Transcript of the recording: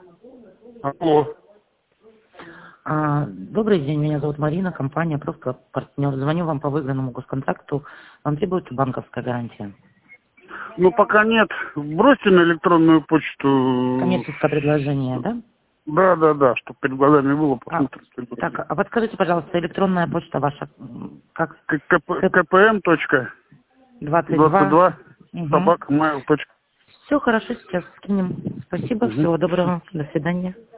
Алло. Добрый день, меня зовут Марина, компания «Просто партнер». Звоню вам по выигранному госконтракту. Вам требуется банковская гарантия? Ну, пока нет. Бросьте на электронную почту. Коммерческое предложение, да? Да, чтобы перед глазами было, посмотрим. Так, а подскажите, пожалуйста, электронная почта ваша, как? КПМ. 22 Угу. собака mail. Все хорошо, сейчас скинем. Спасибо, всего доброго, до свидания.